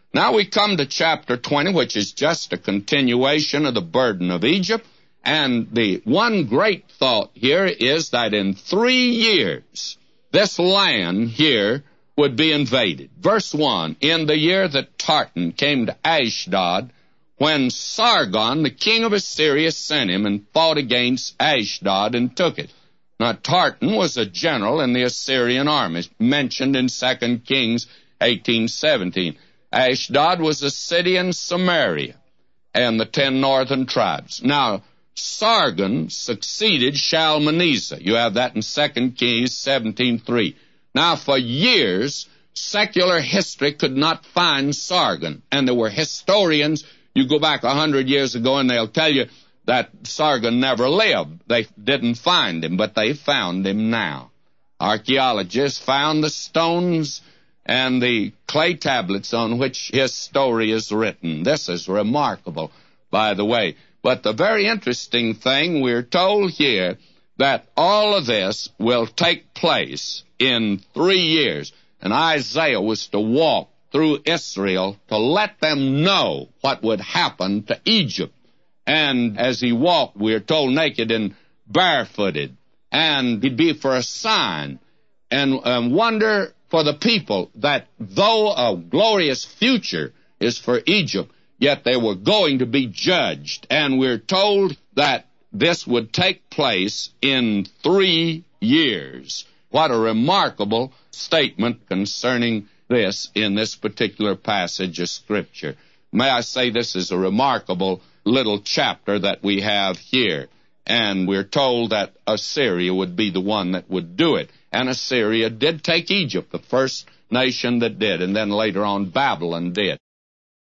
Now we come to chapter 20, which is just a continuation of the burden of Egypt. And the one great thought here is that in 3 years, this land here would be invaded. Verse 1, in the year that Tartan came to Ashdod, when Sargon, the king of Assyria, sent him and fought against Ashdod and took it. Now, Tartan was a general in the Assyrian army, mentioned in 2 Kings 18:17. Ashdod was a city in Samaria and the 10 northern tribes. Now, Sargon succeeded Shalmaneser. You have that in 2 Kings 17:3. Now, for years, secular history could not find Sargon, and there were historians. You go back 100 years ago, and they'll tell you that Sargon never lived. They didn't find him, but they found him now. Archaeologists found the stones and the clay tablets on which his story is written. This is remarkable, by the way. But the very interesting thing, we're told here that all of this will take place in 3 years. And Isaiah was to walk through Israel to let them know what would happen to Egypt. And as he walked, we're told, naked and barefooted. And he'd be for a sign and wonder for the people that though a glorious future is for Egypt, yet they were going to be judged. And we're told that this would take place in 3 years. What a remarkable statement concerning this in this particular passage of Scripture. May I say this is a remarkable little chapter that we have here. And we're told that Assyria would be the one that would do it. And Assyria did take Egypt, the first nation that did, and then later on Babylon did.